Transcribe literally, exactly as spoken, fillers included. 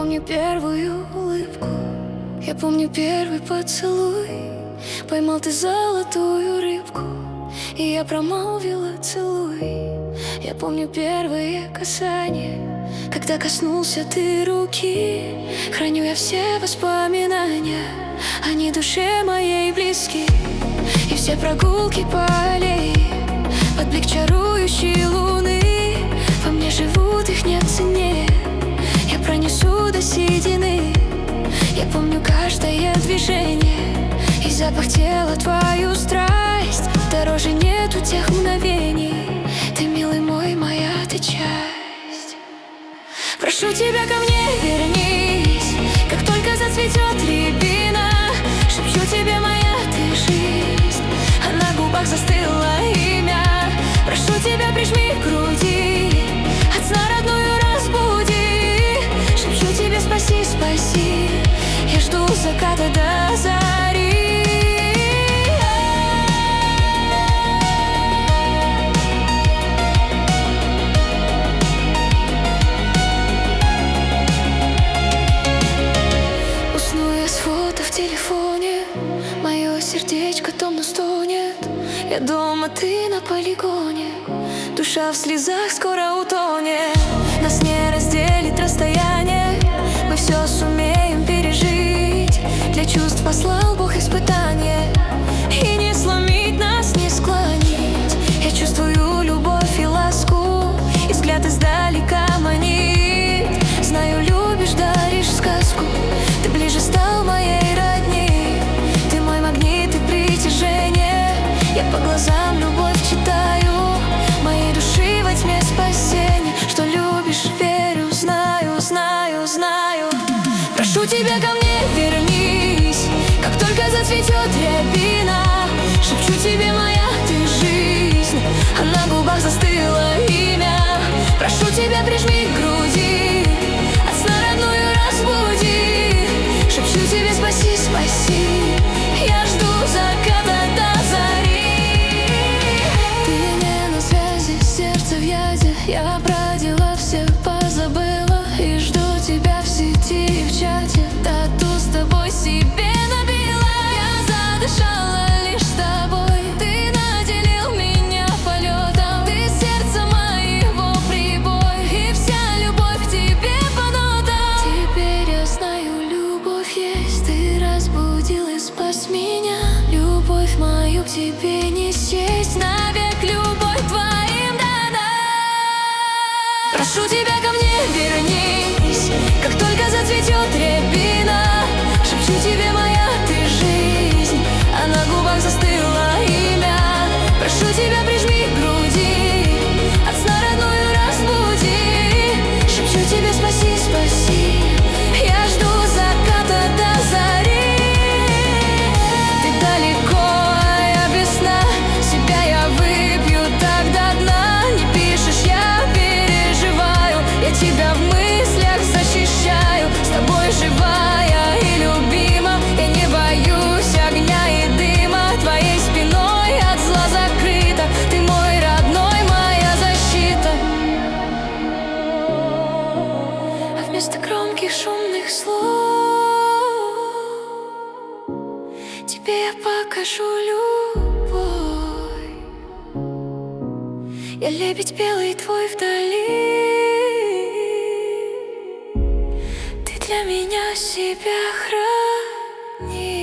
помню первую улыбку, я помню первый поцелуй. Поймал ты золотую рыбку, и я промолвила целуй. Я помню первые касания, когда коснулся ты руки. Храню я все воспоминания, они душе моей близки. И все прогулки по аллее под блик чарующей луны. Во мне живут, их нет цене, я пронесу до седины. Я помню каждое движение и запах тела, твою страсть. Дороже нету тех мгновений, ты, милый мой, моя ты часть. Прошу тебя, ко мне вернись, как только зацветет рябина. Шепчу тебе, моя ты жизнь, а на губах застыло имя. Прошу тебя, прижми к груди, от сна родную разбуди. Шепчу тебе, спаси, спаси, я жду заката до зари. В телефоне мое сердечко томно стонет. Я дома, ты на полигоне, душа в слезах скоро утонет. Нас не разделит расстояние, мы все сумеем пережить. Для чувств послал Бог испытание, и не сломить нас, не склонить. Я чувствую любовь и ласку, и взгляд издалека манит. Знаю, любишь, даришь сказку, ты ближе стал моей. Я по глазам любовь читаю, моей души во тьме спасение. Что любишь, верю, знаю, знаю, знаю. Прошу тебя, ко мне вернись, как только зацветет рябина. Шепчу тебе, моя ты жизнь, а на губах застыло имя. Прошу тебя, прижми к груди, от сна родную разбуди. Шепчу тебе, спаси, спаси, я жду заката до зари. Я бродила, все позабыла, и жду тебя в сети и в чате. Тату с тобой себе набила, я задышала лишь с тобой. Ты наделил меня полетом, ты сердце моего прибой, и вся любовь к тебе по нотам. Теперь я знаю, любовь есть, ты разбудил и спас меня. Любовь мою к тебе не счесть, навек любовь твоим. Прошу тебя, ко мне вернись, как только зацветет рябина. Шепчу тебе, моя ты жизнь, а на губах застыло имя. Прошу тебя, прижми к груди, от сна родную разбуди. Шепчу тебе, спаси, спаси, я жду заката до зари. Ты далеко, а я без сна, себя я выпью так до дна. Не пишешь, я я тебя в мыслях защищаю, с тобой живая и любима. Я не боюсь огня и дыма, твоей спиной от зла закрыта. Ты мой родной, моя защита. А вместо громких шумных слов тебе я покажу любовь. Я лебедь белый твой вдали, для меня себя храни.